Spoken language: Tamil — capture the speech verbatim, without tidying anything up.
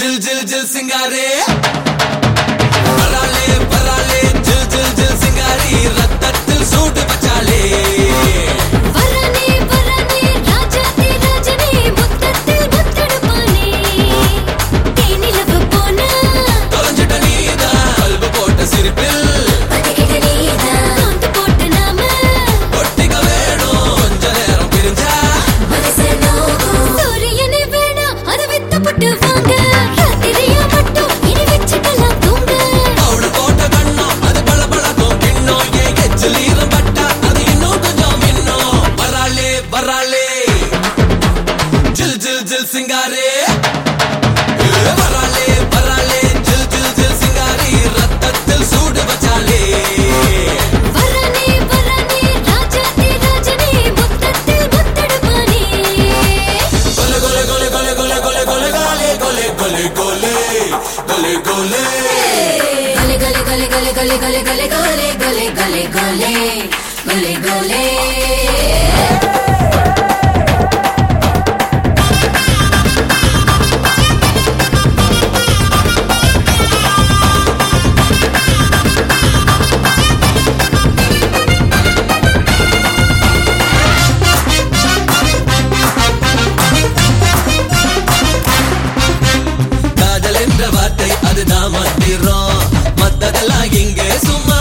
जिल जिल जिल सिंगारे पराले पराले जिल जिल जिल सिंगारी रत्तत्तिल सूट बचाले वरने वरने राजाती राजने मुत्तत्तिल मुत्तडुपाने तेनिलव पोना तोलंजटनीदा कल्ब पोट सिरिपिल पटिकिटनीदा कोंत पोट नाम ஒட்டிக்க வேணும் கொஞ்ச நேரம் பிரிஞ்சா மனசே நோகு சூரியனே வேணா அத வித்து புட்டு வாங்க ராத்திரியா மட்டும் இனி வெச்சுக்கலாம் தூங்க பவுடர் போட்ட கண்ணம் அது பள பளக்கும் கிண்ணம் ஏன் எச்சிலீரம் பட்டா அது இன்னும் கொஞ்சம் மின்னும் வராளே வராளே ஜில் ஜில் ஜில் சிங்காரே வராளே வராளே ஜில் ஜில் ஜில் சிங்காரி ரத்தத்தில் சூடு வச்சாலே वरने वरने राजाती राजने मुत्तत्तिल मुत्तडुपाने गोले गोले गोले गोले गोले गोले गोले गाले गोले गोले गोले गोले गोले गले गले गले गले गले गले गले गले गले गले गले गले காதல் என்ற வார்த்தை அதுதான் மந்திரம் மத்ததெல்லாம் இங்கே சும்மா